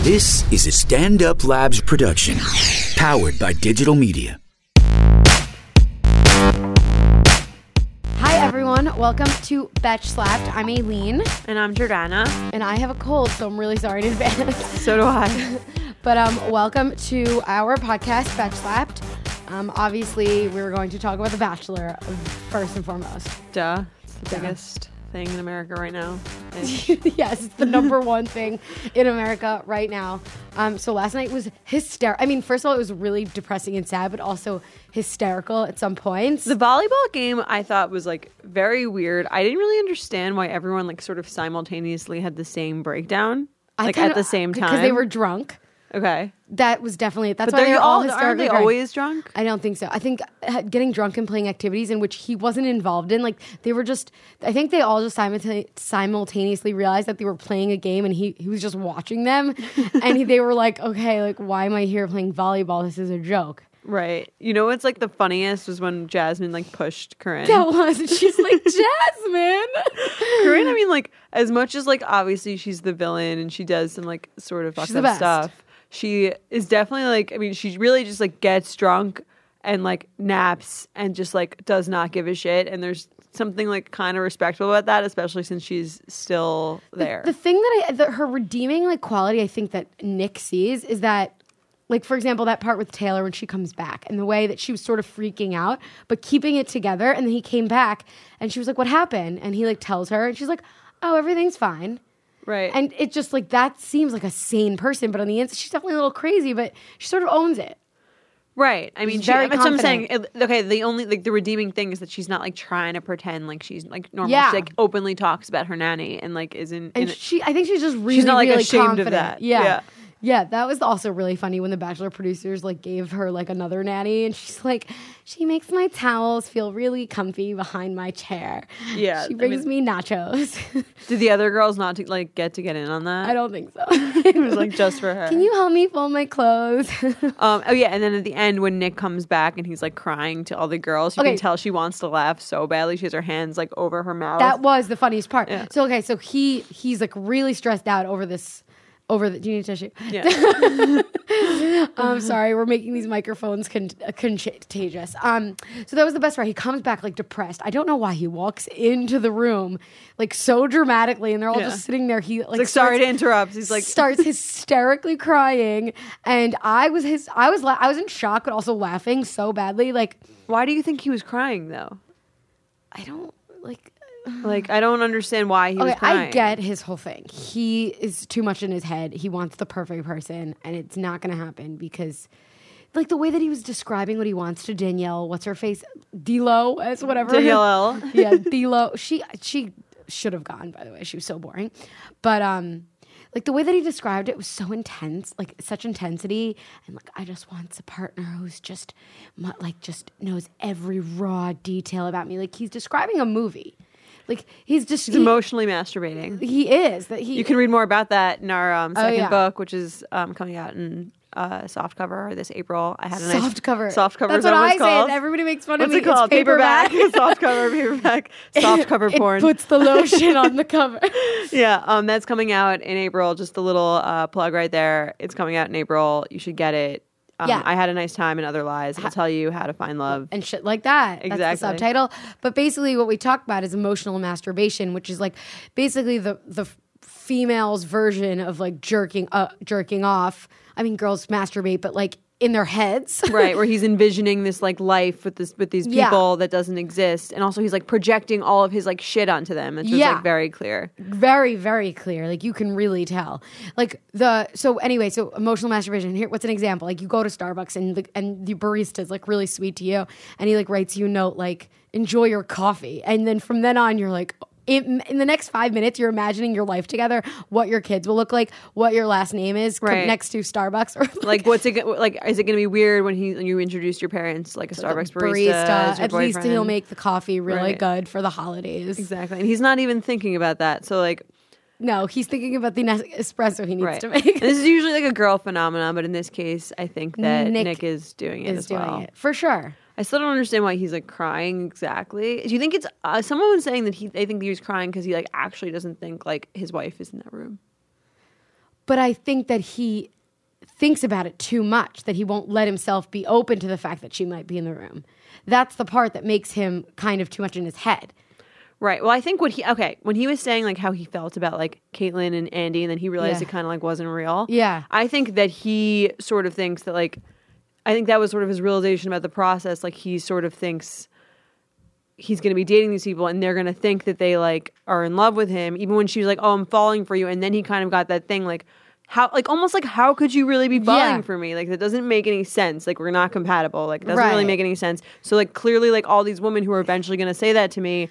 This is a Stand Up Labs production, powered by digital media. Hi everyone, welcome to Betch Slapped. I'm Aileen. And I'm Jordana. And I have a cold, so I'm really sorry in advance. So do I. But welcome to our podcast, Betch Slapped. Obviously, we're going to talk about The Bachelor first and foremost. Duh. It's the biggest thing in America right now. Yes, it's the number one thing in America right now. So last night was hysterical. I mean, first of all, it was really depressing and sad, but also hysterical at some points. The volleyball game I thought was like very weird. I didn't really understand why everyone like sort of simultaneously had the same breakdown, like at the same time. Because they were drunk. Okay. That was definitely it. That's but why they're all hysterically aren't they drunk. always drunk? I don't think so. I think getting drunk and playing activities in which he wasn't involved in, like they were just, I think they all just simultaneously realized that they were playing a game and he was just watching them. And they were like, okay, like why am I here playing volleyball? This is a joke. Right. You know what's like the funniest was when Jasmine like pushed Corinne. That was. She's like, Jasmine. Corinne, I mean, like as much as like obviously she's the villain and she does some like sort of fucked up stuff. She is definitely like, I mean, she really just like gets drunk and like naps and just like does not give a shit. And there's something like kind of respectable about that, especially since she's still there. The thing that her redeeming like quality I think that Nick sees is that, like, for example, that part with Taylor when she comes back and the way that she was sort of freaking out, but keeping it together. And then he came back and she was like, what happened? And he like tells her and she's like, oh, everything's fine. Right. And it just like that seems like a sane person, but on the inside, she's definitely a little crazy, but she sort of owns it. Right. I mean, very that's what I'm saying. confident. Okay, the only like the redeeming thing is that she's not like trying to pretend like she's like normal. Yeah. She like openly talks about her nanny and like isn't. And I think she's just really, she's not like really ashamed confident. of that. Yeah. Yeah, that was also really funny when the Bachelor producers like gave her like another nanny and she's like, she makes my towels feel really comfy behind my chair. Yeah. She brings me nachos. Did the other girls not get in on that? I don't think so. It was like just for her. Can you help me fold my clothes? Oh yeah, and then at the end when Nick comes back and he's like crying to all the girls, you can tell she wants to laugh so badly. She has her hands like over her mouth. That was the funniest part. Yeah. So he's like really stressed out over this. Do you need a tissue? Yeah. I'm sorry, we're making these microphones contagious. So that was the best part. He comes back like depressed. I don't know why he walks into the room like so dramatically, and they're all just sitting there. He like sorry to interrupt. He's like starts hysterically crying, and I was in shock, but also laughing so badly. Like, why do you think he was crying though? I don't like. Like, I don't understand why he was crying. I get his whole thing. He is too much in his head. He wants the perfect person, and it's not going to happen because, like, the way that he was describing what he wants to Danielle, what's her face? D-Lo, as whatever. Danielle. Yeah, D-Lo. She should have gone, by the way. She was so boring. But, like, the way that he described it was so intense, like, such intensity. And, like, I just want a partner who's just knows every raw detail about me. Like, he's describing a movie. Like he's emotionally masturbating. He is. You can read more about that in our second book, which is coming out in softcover this April. I had a nice softcover. Softcover. That's what I say. Everybody makes fun of me. What's it called? It's paperback. Softcover, paperback. Softcover porn. It puts the lotion on the cover. Yeah, that's coming out in April. Just a little plug right there. It's coming out in April. You should get it. I had a nice time in Other Lies. It'll tell you how to find love. And shit like that. Exactly. That's the subtitle. But basically what we talk about is emotional masturbation, which is like basically the female's version of like jerking off. I mean, girls masturbate, but like in their heads. Right, where he's envisioning this like life with these people that doesn't exist. And also he's like projecting all of his like shit onto them. It's just like very clear. Very, very clear. Like you can really tell. Like so emotional masturbation. Here, what's an example? Like you go to Starbucks and the barista's like really sweet to you and he like writes you a note like, enjoy your coffee. And then from then on you're like, in the next 5 minutes, you're imagining your life together, what your kids will look like, what your last name is next to Starbucks. Or like what's it like? Is it going to be weird when you introduce your parents like a Starbucks barista? At least he'll make the coffee really good for the holidays. Exactly, and he's not even thinking about that. So like, no, he's thinking about the espresso he needs to make. And this is usually like a girl phenomenon, but in this case, I think that Nick is doing it as well. For sure. I still don't understand why he's like crying exactly. Do you think it's someone was saying that they think he was crying because he like actually doesn't think like his wife is in that room? But I think that he thinks about it too much, that he won't let himself be open to the fact that she might be in the room. That's the part that makes him kind of too much in his head. Right. Well, I think when he was saying like how he felt about like Caitlyn and Andy, and then he realized it kind of like wasn't real. Yeah. I think that he sort of thinks that like, I think that was sort of his realization about the process. Like he sort of thinks he's going to be dating these people and they're going to think that they like are in love with him, even when she was like, oh, I'm falling for you. And then he kind of got that thing like, how, like almost like, how could you really be falling for me? Like that doesn't make any sense. Like we're not compatible. Like it doesn't really make any sense. So like clearly like all these women who are eventually going to say that to me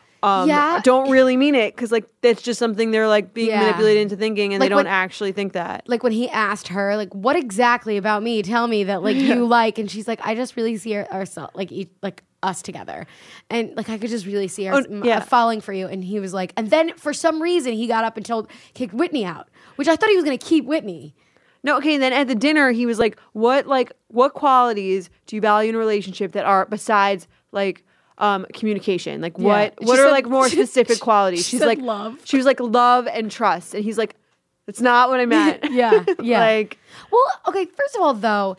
don't really mean it, because like that's just something they're like being manipulated into thinking, and like they don't actually think that. Like when he asked her, like, what exactly about me? Tell me that like you like, and she's like, I just really see ourselves like us together, and like I could just really see falling for you. And he was like, and then for some reason he got up and kicked Whitney out, which I thought he was going to keep Whitney. No, okay. Then at the dinner, he was like, what qualities do you value in a relationship that are besides like communication? Like what are like more specific qualities? She's like love. She was like love and trust, and he's like, that's not what I meant. Yeah. Like, well, okay. First of all, though,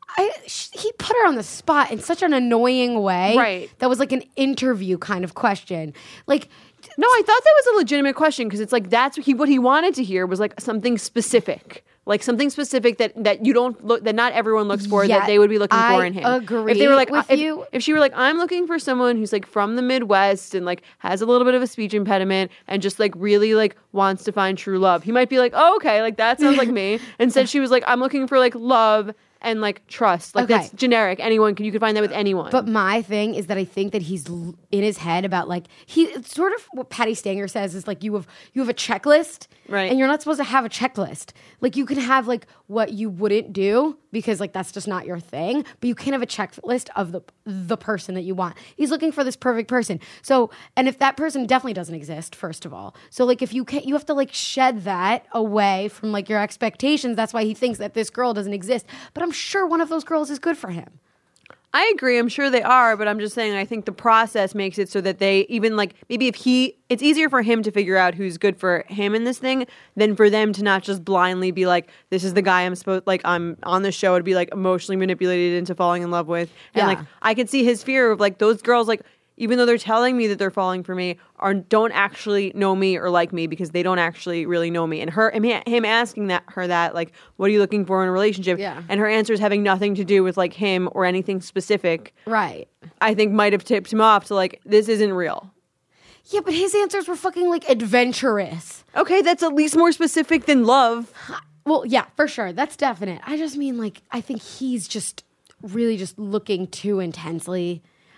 he put her on the spot in such an annoying way. Right. That was like an interview kind of question. Like, no, I thought that was a legitimate question, because it's like that's what he wanted to hear was like something specific. Like something specific that you don't look, that not everyone looks for, that they would be looking for in him. I agree. If they were like, with you. If she were like, I'm looking for someone who's like from the Midwest and like has a little bit of a speech impediment and just like really like wants to find true love, he might be like, oh, okay, like that sounds like me. Instead, she was like, I'm looking for like love and like trust. Like that's generic. You can find that with anyone. But my thing is that I think that he's in his head about like it's sort of what Patty Stanger says is like you have a checklist, right? And you're not supposed to have a checklist. Like you can have like what you wouldn't do because like that's just not your thing. But you can have a checklist of the person that you want. He's looking for this perfect person. So, and if that person definitely doesn't exist, first of all, so like if you can't, you have to like shed that away from like your expectations. That's why he thinks that this girl doesn't exist. But I'm sure one of those girls is good for him. I agree. I'm sure they are, but I'm just saying I think the process makes it so that they even like maybe it's easier for him to figure out who's good for him in this thing than for them to not just blindly be like, this is the guy I'm on the show to be like emotionally manipulated into falling in love with. And like I could see his fear of like those girls like, even though they're telling me that they're falling for me, don't actually know me or like me, because they don't actually really know me. And him asking her that, like, what are you looking for in a relationship? Yeah. And her answers having nothing to do with like him or anything specific. Right. I think might have tipped him off to like, this isn't real. Yeah, but his answers were fucking like adventurous. Okay, that's at least more specific than love. Well, yeah, for sure. That's definite. I just mean like, I think he's just really just looking too intensely.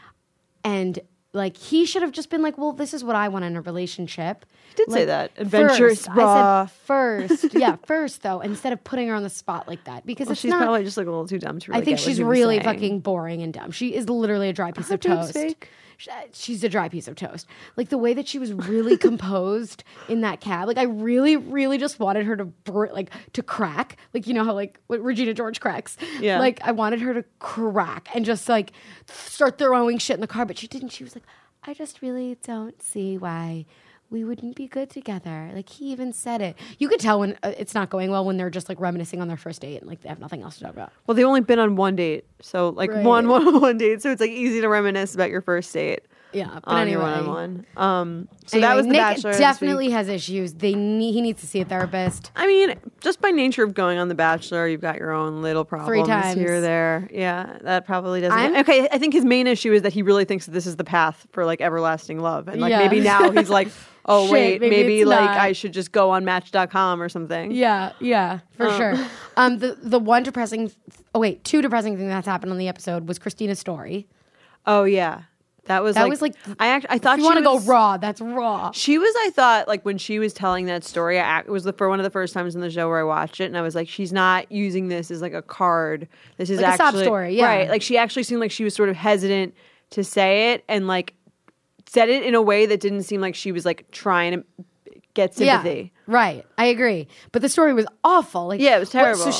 And like he should have just been like, well, this is what I want in a relationship. He did say that. Adventurous, raw. I said first. Yeah, first though, instead of putting her on the spot like that. Because she's probably just like a little too dumb to really I think get what she's he was really saying. fucking boring and dumb. She is literally a dry piece of toast. Fake. She's a dry piece of toast. Like the way that she was really composed in that cab. Like I really, really just wanted her to crack. Like you know how like what Regina George cracks. Yeah. Like I wanted her to crack and just like start throwing shit in the car, but she didn't. She was like, I just really don't see why we wouldn't be good together. Like he even said it. You could tell when it's not going well when they're just like reminiscing on their first date and like they have nothing else to talk about. Well, they've only been on one date, so like one date, so it's like easy to reminisce about your first date. Yeah, but anyway, one-on-one. So anyway, that was the Nick Bachelor. Definitely has issues. He needs to see a therapist. I mean, just by nature of going on The Bachelor, you've got your own little problems 3 times here or there. Yeah, that probably doesn't. Okay, I think his main issue is that he really thinks that this is the path for like everlasting love, and like maybe now he's like, oh wait, maybe like I should just go on Match.com or something. Yeah, for sure. The one depressing, two depressing thing that's happened on the episode was Christina's story. Oh yeah. That was like I thought if you want to go raw, that's raw. She was, I thought, like when she was telling that story, it was one of the first times in the show where I watched it, and I was like, she's not using this as like a card. This is like actually a sob story, yeah. Right. Like she actually seemed like she was sort of hesitant to say it, and like said it in a way that didn't seem like she was like trying to get sympathy. Yeah, right. I agree. But the story was awful. Like, yeah, it was terrible. So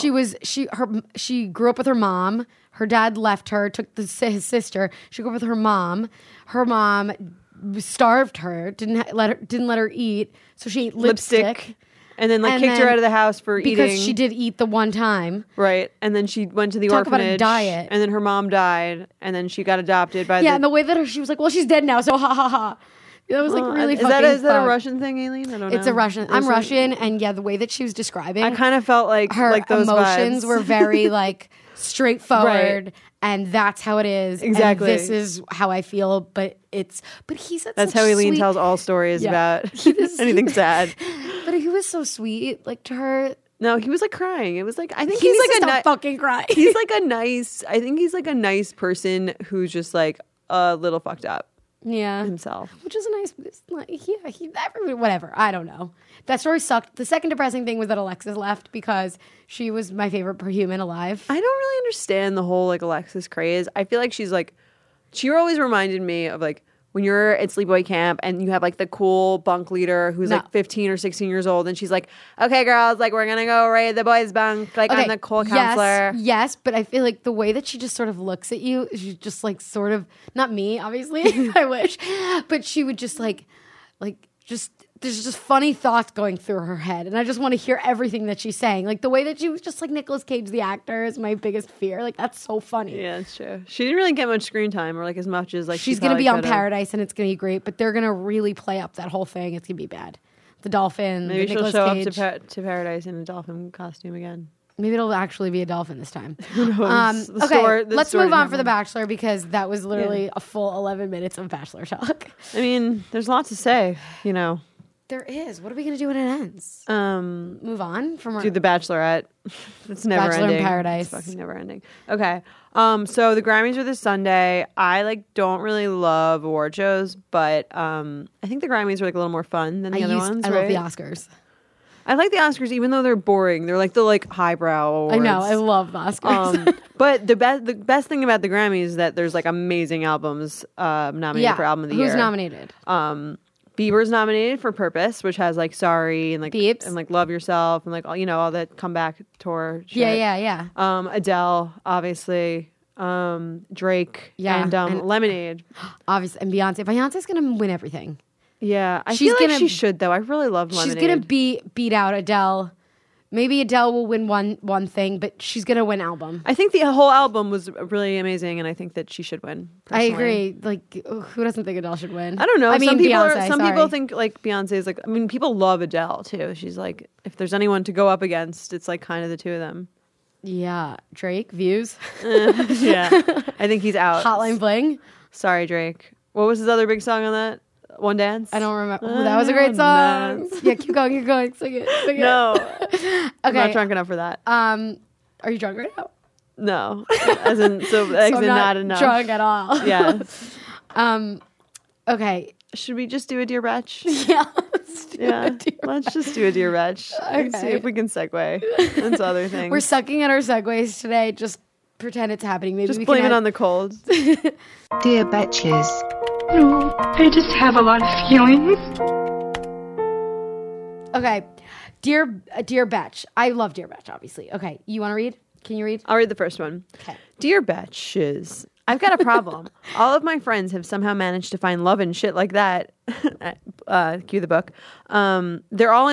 she grew up with her mom. Her dad left her, took his sister. She grew up with her mom. Her mom starved her, didn't let her eat, so she ate lipstick. And then kicked her out of the house for eating. Because she did eat the one time. Right. And then she went to the Talk orphanage. about a diet. And then her mom died. And then she got adopted by and the way that she was like, well, she's dead now, so ha ha ha. That was really fucking Is that a Russian thing, Aileen? I don't know. It's a Russian. I'm Russian, and the way that she was describing, I kind of felt like her those emotions vibes. were very straightforward, and that's how it is. Exactly. And this is how I feel, but he said that's how Aileen tells all stories about anything sad. But he was so sweet, to her. No, he was crying. It was I think he's a fucking crying. He's I think he's a nice person who's just a little fucked up. Yeah, himself, which is a nice. Everybody, whatever. I don't know. That story sucked. The second depressing thing was that Alexis left because she was my favorite human alive. I don't really understand the whole Alexis craze. I feel like she's she always reminded me of when you're at sleepaway camp and you have the cool bunk leader who's 15 or 16 years old and she's okay girls, we're gonna go raid the boys bunk, I'm the cool counselor. Yes, but I feel the way that she just sort of looks at you, she's just sort of, not me obviously, I wish, but she would just there's just funny thoughts going through her head, and I just want to hear everything that she's saying. The way that she was just Nicolas Cage, the actor, is my biggest fear. That's so funny. Yeah, it's true. She didn't really get much screen time, or as much as she's going to be on Paradise, and it's going to be great. But they're going to really play up that whole thing. It's going to be bad. The dolphin. Maybe she'll show Cage. up to Paradise in a dolphin costume again. Maybe it'll actually be a dolphin this time. Who knows? Let's move on for The Bachelor because that was literally a full 11 minutes of Bachelor talk. I mean, there's a lot to say, There is. What are we going to do when it ends? Move on from do The Bachelorette. It's never Bachelor ending. in Paradise. It's fucking never ending. Okay. So the Grammys are this Sunday. I don't really love award shows, but I think the Grammys are a little more fun than the other ones. I love the Oscars. I like the Oscars, even though they're boring. They're the highbrow awards. I know. I love the Oscars. But the best thing about the Grammys is that there's amazing albums nominated for Album of the Year. Who's nominated? Bieber's nominated for Purpose, which has Sorry and Beeps. and Love Yourself and all that comeback tour shit. Yeah. Adele, obviously. Drake and Lemonade. Obviously, and Beyonce. Beyonce's gonna win everything. Yeah, I feel she should though. I really love Lemonade. She's gonna beat out Adele. Maybe Adele will win one thing, but she's gonna win album. I think the whole album was really amazing, and I think that she should win. Personally. I agree. Who doesn't think Adele should win? I don't know. I mean, some people think Beyonce is people love Adele too. She's if there's anyone to go up against, it's kind of the two of them. Yeah, Drake, Views. Yeah, I think he's out. Hotline Bling. Sorry, Drake. What was his other big song on that? One Dance? I don't remember. That was a great song. Yeah, keep going. Sing it. No. Okay. I'm not drunk enough for that. Are you drunk right now? No. As in not enough. Drunk at all. Yeah. Okay. Should we just do a Dear Betch? Yeah. Let's just do a Dear Betch. Okay. See if we can segue into other things. We're sucking at our segues today. Just pretend it's happening. Maybe just we blame can it on the cold. Dear Betches. No, I just have a lot of feelings. Okay. Dear Betch. I love Dear Betch, obviously. Okay. You want to read? Can you read? I'll read the first one. Okay. Dear Betches. I've got a problem. All of my friends have somehow managed to find love and shit like that. Cue the book. They're all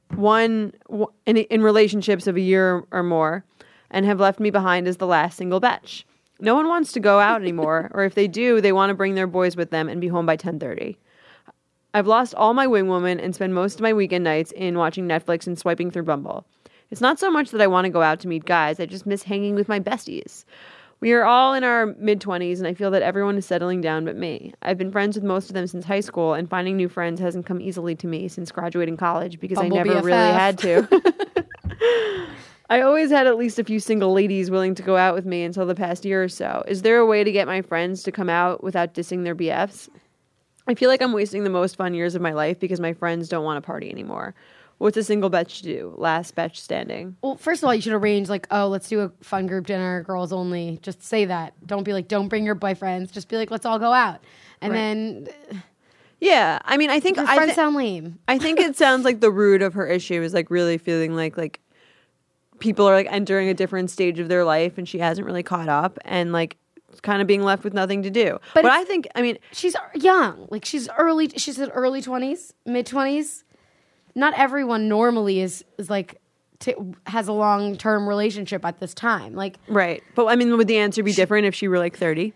in relationships of a year or more and have left me behind as the last single betch. No one wants to go out anymore, or if they do, they want to bring their boys with them and be home by 10:30. I've lost all my wing woman and spend most of my weekend nights in watching Netflix and swiping through Bumble. It's not so much that I want to go out to meet guys, I just miss hanging with my besties. We are all in our mid-20s, and I feel that everyone is settling down but me. I've been friends with most of them since high school, and finding new friends hasn't come easily to me since graduating college because Bumble I never BFF. really had to. I always had at least a few single ladies willing to go out with me until the past year or so. Is there a way to get my friends to come out without dissing their BFs? I feel like I'm wasting the most fun years of my life because my friends don't want to party anymore. What's a single betch do? Last betch standing. Well, first of all, you should arrange let's do a fun group dinner, girls only. Just say that. Don't be don't bring your boyfriends. Just be let's all go out. And then yeah, I mean, I think your friends sound lame. I think it sounds like the root of her issue is really feeling like people are entering a different stage of their life and she hasn't really caught up and kind of being left with nothing to do. But I think, I mean, she's young. She's in early 20s, mid 20s. not everyone normally is like has a long-term relationship at this time. Like, right. But I mean, would the answer be different if she were like 30?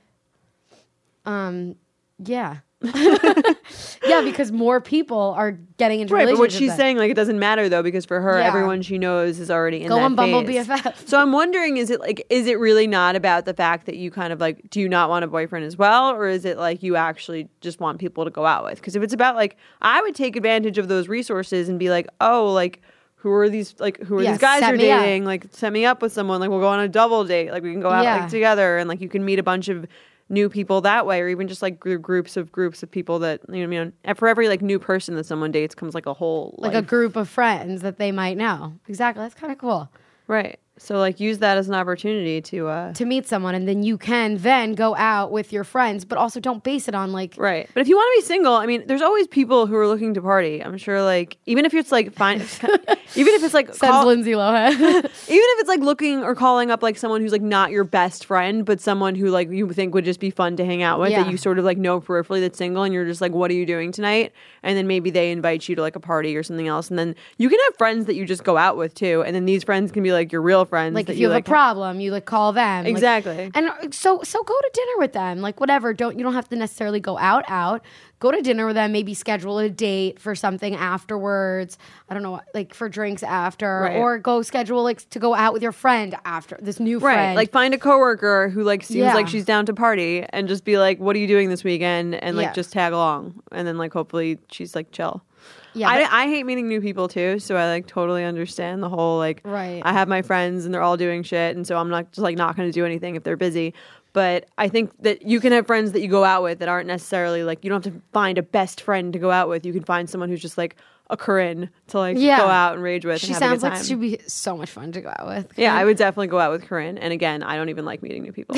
Yeah. Yeah, because more people are getting into right, relationships. but what she's saying, like, it doesn't matter though, because for her, everyone she knows is already in Go that on Bumble phase. BFF. So I'm wondering, is it really not about the fact that you kind of like, do you not want a boyfriend as well, or is it like you actually just want people to go out with? Because if it's about like, I would take advantage of those resources and be like, oh, like, who are these these guys you're dating? Up. Like, set me up with someone. Like, we'll go on a double date. Like, we can go out like together, and like you can meet a bunch of new people that way, or even just like groups of people that, you know, for every like new person that someone dates comes like a whole like a group of friends that they might know. Exactly. That's kind of cool. Right. So like use that as an opportunity to meet someone, and then you can then go out with your friends, but also don't base it on like right. But if you want to be single, I mean, there's always people who are looking to party. I'm sure, like even if it's like fine, even if it's like says Lindsay Lohan, even if it's like looking or calling up like someone who's like not your best friend, but someone who like you think would just be fun to hang out with, that you sort of like know peripherally that's single, and you're just like, what are you doing tonight? And then maybe they invite you to like a party or something else, and then you can have friends that you just go out with too, and then these friends can be like your real friends. Like if you have a problem, you like call them. Exactly. Like, and so go to dinner with them. Like whatever. You don't have to necessarily go out. Go to dinner with them. Maybe schedule a date for something afterwards. I don't know, like for drinks after, or go schedule like to go out with your friend after this new friend. Like find a coworker who like seems like she's down to party, and just be like, "What are you doing this weekend?" And like just tag along, and then like hopefully she's like chill. Yeah, I hate meeting new people too, so I like totally understand the whole like. Right. I have my friends and they're all doing shit, and so I'm not just like not going to do anything if they're busy. But I think that you can have friends that you go out with that aren't necessarily like, you don't have to find a best friend to go out with. You can find someone who's just like a Corinne to like go out and rage with. She and have sounds a good like time. she'd be so much fun to go out with. Yeah, I would definitely go out with Corinne. And again, I don't even like meeting new people.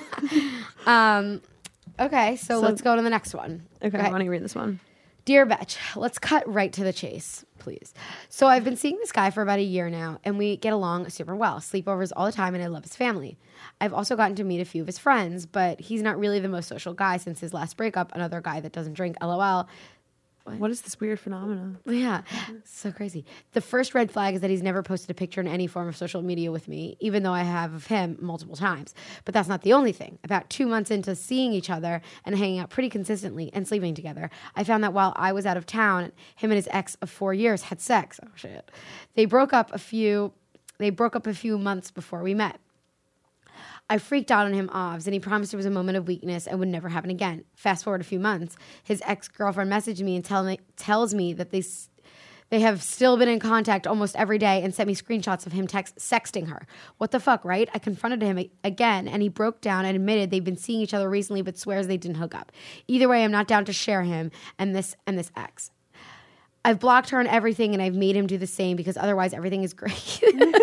Okay, so let's go to the next one. Okay, why don't you read this one? Dear Betch, let's cut right to the chase, please. So I've been seeing this guy for about a year now, and we get along super well. Sleepovers all the time, and I love his family. I've also gotten to meet a few of his friends, but he's not really the most social guy since his last breakup. Another guy that doesn't drink, LOL. What is this weird phenomenon? Yeah, so crazy. The first red flag is that he's never posted a picture in any form of social media with me, even though I have of him multiple times. But that's not the only thing. About 2 months into seeing each other and hanging out pretty consistently and sleeping together, I found that while I was out of town, him and his ex of 4 years had sex. Oh shit. They broke up a few months before we met. I freaked out on him and he promised it was a moment of weakness and would never happen again. Fast forward a few months, his ex-girlfriend messaged me and tells me that they have still been in contact almost every day and sent me screenshots of him sexting her. What the fuck, right? I confronted him again, and he broke down and admitted they've been seeing each other recently, but swears they didn't hook up. Either way, I'm not down to share him and this ex. I've blocked her on everything, and I've made him do the same because otherwise everything is great.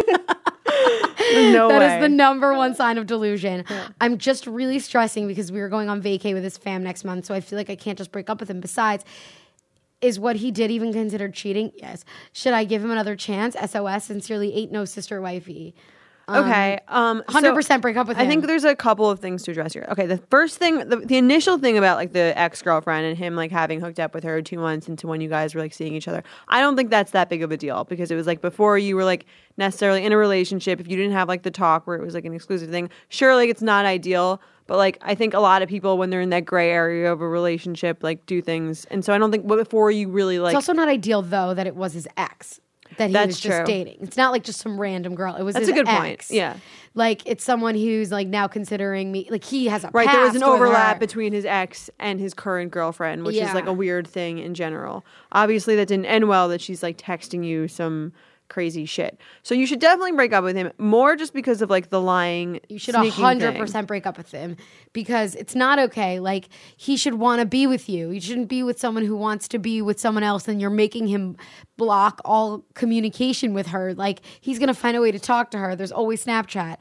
No way. That is the number one sign of delusion. Yeah. I'm just really stressing because we were going on vacay with his fam next month, so I feel like I can't just break up with him. Besides, is what he did even considered cheating? Yes. Should I give him another chance? SOS. Sincerely, ain't no sister wifey. Okay. 100% break up with him. I think there's a couple of things to address here. Okay, the first thing, the initial thing about like the ex-girlfriend and him like having hooked up with her 2 months into when you guys were like seeing each other, I don't think that's that big of a deal because it was like before you were like necessarily in a relationship. If you didn't have like the talk where it was like an exclusive thing, sure, like it's not ideal. But like I think a lot of people when they're in that gray area of a relationship like do things, and so I don't think before you really like. It's also not ideal though that it was his ex that he was just dating. It's not like just some random girl. It was that's his a good ex. point. Yeah, like it's someone who's like now considering me. Like he has a right. Past There was an with overlap her. between his ex and his current girlfriend, which is like a weird thing in general. Obviously, that didn't end well. That she's like texting you some crazy shit. So you should definitely break up with him more just because of like the lying. You should 100% break up with him because it's not okay. Like he should want to be with you. You shouldn't be with someone who wants to be with someone else and you're making him block all communication with her. Like he's going to find a way to talk to her. There's always Snapchat.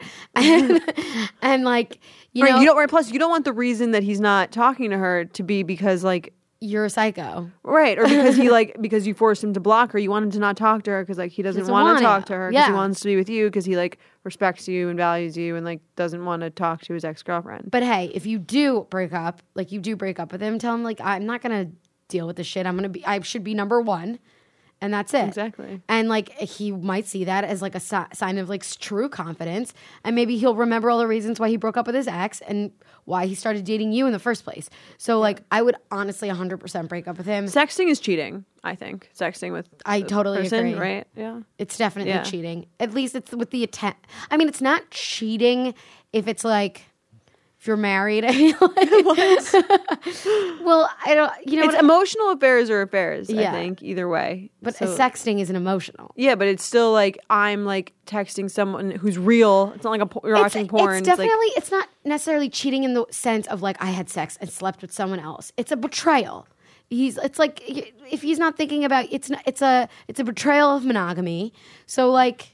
And like, you know. You don't, plus you don't want the reason that he's not talking to her to be because like, you're a psycho. Right. Or because because you forced him to block her. You want him to not talk to her because like he doesn't want to talk to her because he wants to be with you because he like respects you and values you and like doesn't want to talk to his ex-girlfriend. But hey, if you do break up, like you do break up with him, tell him like I'm not going to deal with this shit. I should be number one. And that's it. Exactly. And like he might see that as like a sign of like true confidence. And maybe he'll remember all the reasons why he broke up with his ex and why he started dating you in the first place. So like I would honestly 100% break up with him. Sexting is cheating, I think. Sexting with I totally person, agree. right? Yeah. It's definitely cheating. At least it's with the intent. I mean, it's not cheating if it's like if you're married. I feel like. Well, I don't. You know, it's emotional affairs or affairs. Yeah. I think either way. But sexting isn't emotional. Yeah, but it's still like I'm like texting someone who's real. It's not like you're watching porn. It's definitely. It's not necessarily cheating in the sense of like I had sex and slept with someone else. It's a betrayal. It's like if he's not thinking about it's a betrayal of monogamy. So like,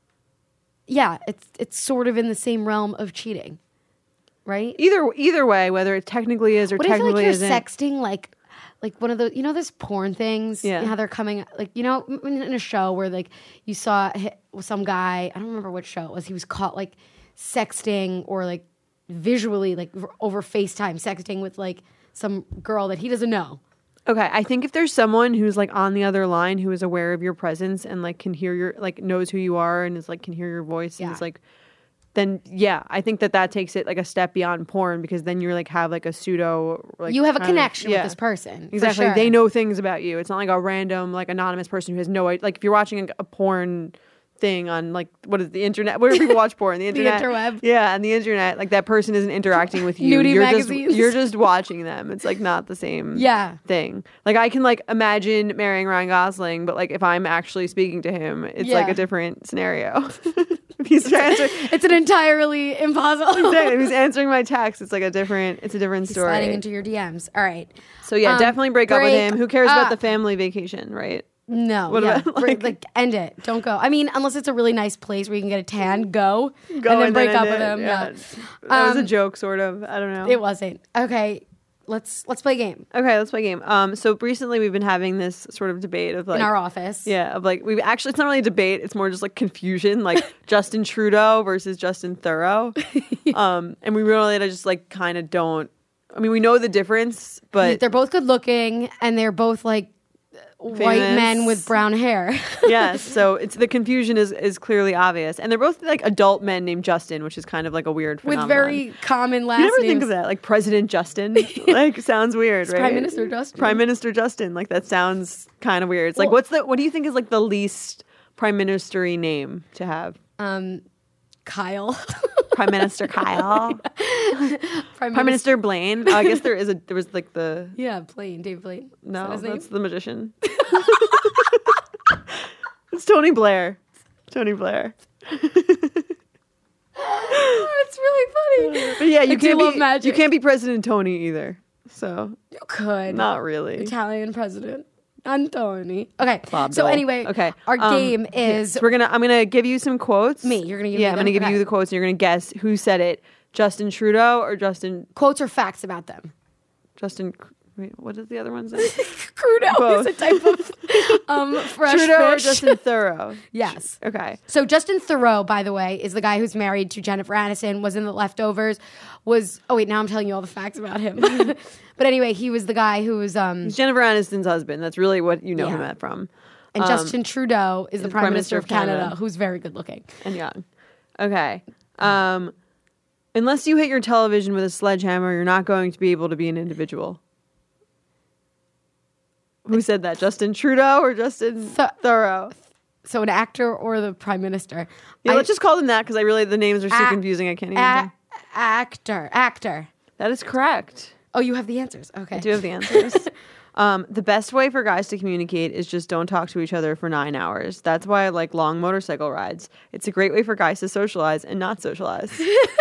yeah, it's sort of in the same realm of cheating. Right? Either way, whether it technically is or what technically if like you're isn't. sexting like one of those, you know, those porn things. Yeah. How they're coming, like, you know, in a show where like you saw some guy. I don't remember what show it was. He was caught like sexting or like visually like over FaceTime sexting with like some girl that he doesn't know. Okay, I think if there's someone who's like on the other line who is aware of your presence and like can hear your like knows who you are and is like can hear your voice and is like. Then yeah, I think that takes it like a step beyond porn because then you're like have like a pseudo like you have a connection with this person. Exactly, sure. They know things about you. It's not like a random like anonymous person who has no idea. Like if you're watching a porn thing on like what is the internet? Where do people watch porn? The internet, the interweb. Yeah, and the internet. Like that person isn't interacting with you. Nudie you're magazines. you're just watching them. It's like not the same. Thing. Like I can like imagine marrying Ryan Gosling, but like if I'm actually speaking to him, it's like a different scenario. It's an entirely impossible. Exactly. If he's answering my text, it's like a different story. Sliding into your DMs. All right. So yeah, definitely break up with him. Who cares about the family vacation, right? No. What about, like end it. Don't go. I mean, unless it's a really nice place where you can get a tan, go and then break up with him. Yeah. That was a joke, sort of. I don't know. It wasn't. Okay. Let's play a game. Okay, let's play a game. So recently we've been having this sort of debate of like in our office. Yeah, of like we've actually it's not really a debate, it's more just like confusion, like Justin Trudeau versus Justin Theroux. And we really just like kind of don't I mean, we know the difference, but they're both good looking and they're both like famous. White men with brown hair. Yes, so it's the confusion is clearly obvious, and they're both like adult men named Justin, which is kind of like a weird phenomenon. With very common last names. You never think of that, like President Justin. Like sounds weird, right? Prime Minister Justin. Prime Minister Justin, like that sounds kind of weird. It's like what do you think is like the least prime minister-y name to have? Kyle. Prime Minister Kyle. Prime Minister Blaine. Oh, I guess there was like the Blaine, Dave Blaine. No, that's the magician. It's Tony Blair. Tony Blair. Oh, it's really funny. But yeah, you can't be President Tony either. So you could. Not really. Italian president. Antoni. Okay. Bob so Dole. anyway, okay. Our game is so I'm gonna give you some quotes. You're gonna give me I'm gonna give you the quotes and you're gonna guess who said it. Justin Trudeau or Justin quotes or facts about them. Wait, what does the other one say? Crudo is a type of fresh Trudeau fish. Or Justin Theroux. Yes. Okay. So Justin Theroux, by the way, is the guy who's married to Jennifer Aniston, was in The Leftovers, now I'm telling you all the facts about him. But anyway, he was the guy who was He's Jennifer Aniston's husband. That's really what you know him from. And Justin Trudeau is the Prime Minister of Canada, who's very good looking. And young. Okay. Unless you hit your television with a sledgehammer, you're not going to be able to be an individual. Who said that? Justin Trudeau or Justin Theroux? So an actor or the Prime Minister? Yeah, let's just call them that because the names are so confusing. I can't even. Actor. That is correct. Oh, you have the answers. Okay. I do have the answers. The best way for guys to communicate is just don't talk to each other for 9 hours. That's why I like long motorcycle rides. It's a great way for guys to socialize and not socialize.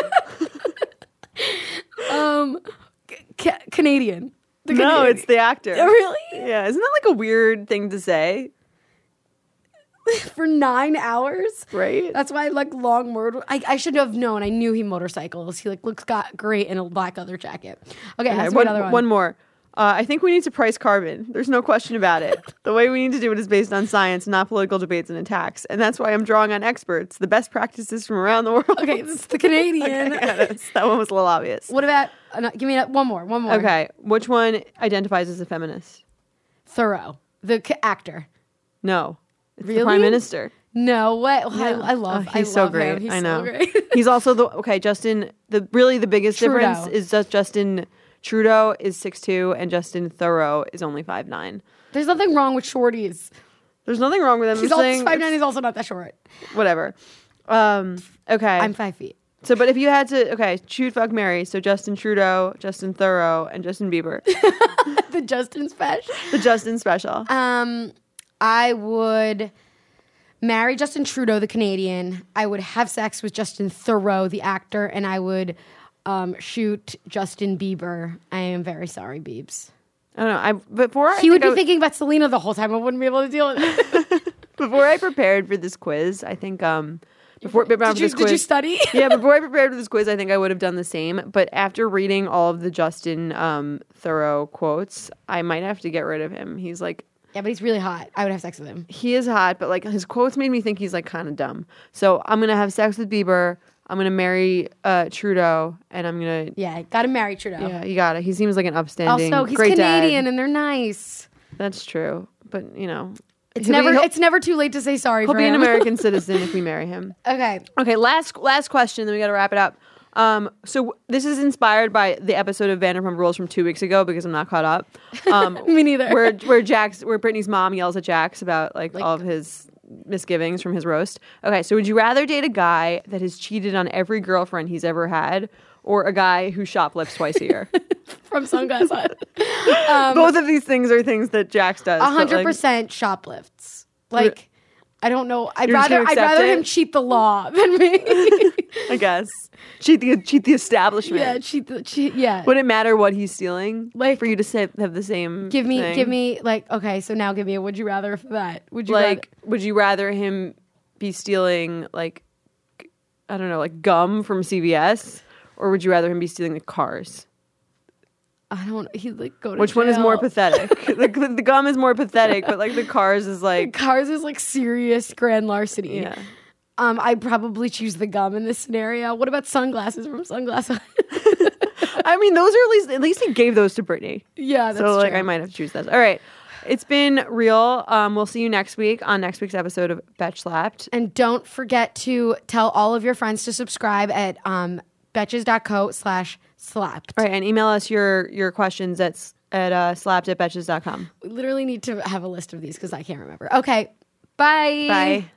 Canadian. No, it's the actor. Oh, really? Yeah. Isn't that like a weird thing to say? For 9 hours? Right. That's why I like long motor. I should have known. I knew he motorcycles. He looks great in a black leather jacket. Okay, ask me another one. One more. I think we need to price carbon. There's no question about it. The way we need to do it is based on science, not political debates and attacks. And that's why I'm drawing on experts, the best practices from around the world. Okay, this is the Canadian. Okay, that one was a little obvious. What about, give me one more. Okay, which one identifies as a feminist? Theroux, the actor. No, it's the Really? prime minister. No, what? Yeah. I love. He's I so love great. Him. He's I know. So great. He's also Justin. The biggest Trudeau. difference is that Justin Trudeau is 6'2" and Justin Thoreau is only 5'9". There's nothing wrong with shorties. There's nothing wrong with him. He's I'm also saying 5'9". He's also not that short. whatever. Okay. I'm 5 feet. So, but if you had to, shoot, fuck, marry. So Justin Trudeau, Justin Thoreau, and Justin Bieber. The Justin special. The Justin special. I would marry Justin Trudeau, the Canadian. I would have sex with Justin Thoreau, the actor, and I would shoot Justin Bieber. I am very sorry, Biebs. I don't know. He would be thinking about Selena the whole time. I wouldn't be able to deal with it. Before I prepared for this quiz, I think Did you study? Yeah, before I prepared for this quiz, I think I would have done the same. But after reading all of the Justin Thoreau quotes, I might have to get rid of him. He's like, Yeah, but he's really hot. I would have sex with him. he is hot, but like his quotes made me think he's like kind of dumb. So I'm gonna have sex with Bieber. I'm gonna marry Trudeau, and I'm gonna Yeah, gotta marry Trudeau. yeah, you got it. He seems like an upstanding, Also, he's great Canadian dad. and they're nice. That's true, but It's never too late to say sorry he'll for be him. an American citizen if we marry him. Okay. Okay, last question, then we got to wrap it up. So this is inspired by the episode of Vanderpump Rules from 2 weeks ago because I'm not caught up. Me neither. Where Brittany's mom yells at Jax about like all of his misgivings from his roast. Okay, so would you rather date a guy that has cheated on every girlfriend he's ever had, or a guy who shoplifts twice a year? From Sunglass Hut. Both of these things are things that Jax does. 100% shoplifts. Like, I don't know. I'd You're just rather gonna accept it? him cheat the law than me. I guess cheat the establishment. Yeah, yeah. Would it matter what he's stealing? Like, for you to have the same. Give thing? me like, okay, so now give me a would you rather for that. Would you like would you rather him be stealing like, I don't know, like gum from CVS, or would you rather him be stealing the cars? I don't. He like go to Which jail. one is more pathetic? the gum is more pathetic, but like the cars is like Cars is like serious grand larceny. yeah. I'd probably choose the gum in this scenario. What about sunglasses from Sunglass Hut? I mean, those are at least he gave those to Brittany. Yeah, that's so like true. I might have to choose those. All right. It's been real. We'll see you next week on next week's episode of Betch Slapped. And don't forget to tell all of your friends to subscribe at betches.co/slapped. All right, and email us your questions at slapped@betches.com. We literally need to have a list of these because I can't remember. Okay, bye. Bye.